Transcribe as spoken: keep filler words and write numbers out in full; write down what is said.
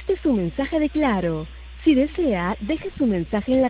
Este es su mensaje de Claro. Si desea, deje su mensaje en la